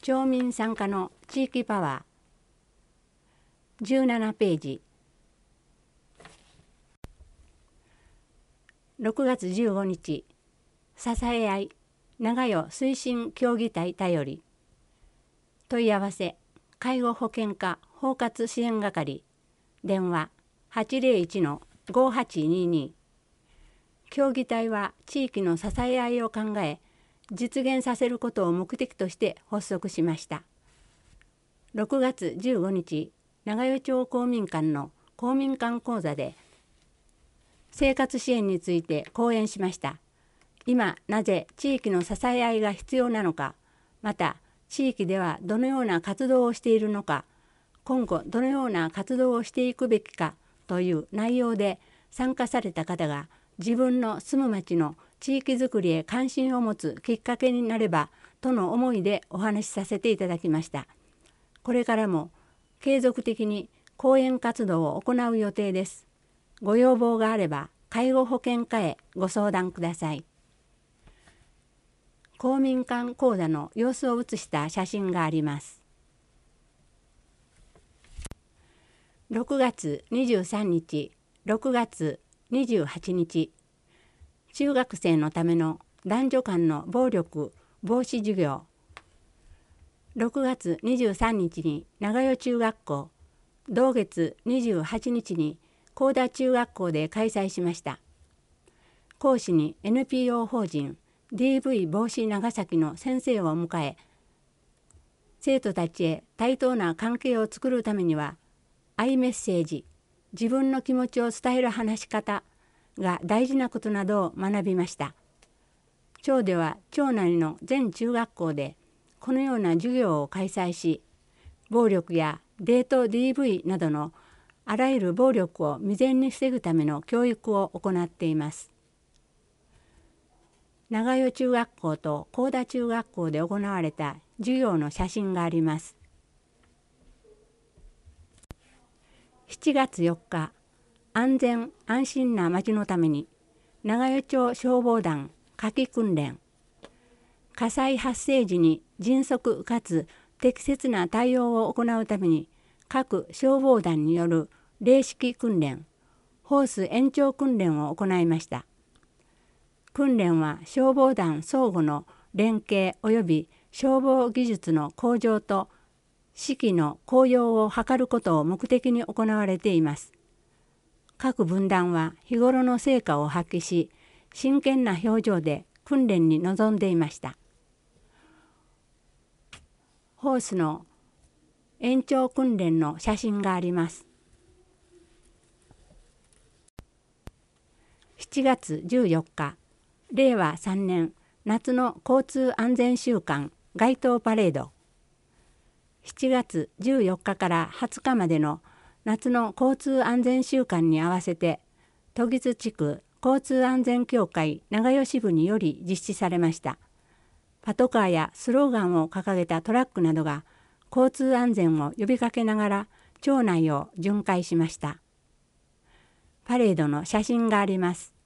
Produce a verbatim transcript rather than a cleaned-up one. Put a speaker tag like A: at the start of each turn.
A: 町民参加の地域パワーじゅうななページ。ろくがつじゅうごにち、支え合い長与推進協議体頼り、問い合わせ介護保険課包括支援係、電話 はちゼロいちのごはちにに。協議体は地域の支え合いを考え実現させることを目的として発足しました。ろくがつじゅうごにち、長与町公民館の公民館講座で生活支援について講演しました。今なぜ地域の支え合いが必要なのか、また地域ではどのような活動をしているのか、今後どのような活動をしていくべきかという内容で参加された方が自分の住む町の地域づくりへ関心を持つきっかけになればとの思いでお話しさせていただきました。これからも継続的に講演活動を行う予定です。ご要望があれば介護保険課へご相談ください。公民館講座の様子を写した写真があります。ろくがつにじゅうさんにち、ろくがつにじゅうはちにち、中学生のための男女間の暴力防止授業。ろくがつにじゅうさんにちに長与中学校、同月にじゅうはちにちに高田中学校で開催しました。講師に エヌピーオー 法人 ディーブイ 防止長崎の先生を迎え、生徒たちへ対等な関係を作るためには、アイメッセージ、自分の気持ちを伝える話し方が大事なことなどを学びました。町では町内の全中学校でこのような授業を開催し、暴力やデート ディーブイ などのあらゆる暴力を未然に防ぐための教育を行っています。長与中学校と高田中学校で行われた授業の写真があります。しちがつよっか、安全安心な町のために長与町消防団夏季訓練。火災発生時に迅速かつ適切な対応を行うために各消防団による例式訓練、ホース延長訓練を行いました。訓練は消防団相互の連携及び消防技術の向上と士気の高揚を図ることを目的に行われています。各分団は日頃の成果を発揮し、真剣な表情で訓練に臨んでいました。ホースの延長訓練の写真があります。しちがつじゅうよっか、れいわさんねん夏の交通安全週間街頭パレード。しちがつじゅうよっかからはつかまでの夏の交通安全週間に合わせて、時津地区交通安全協会長与支部により実施されました。パトカーやスローガンを掲げたトラックなどが交通安全を呼びかけながら町内を巡回しました。パレードの写真があります。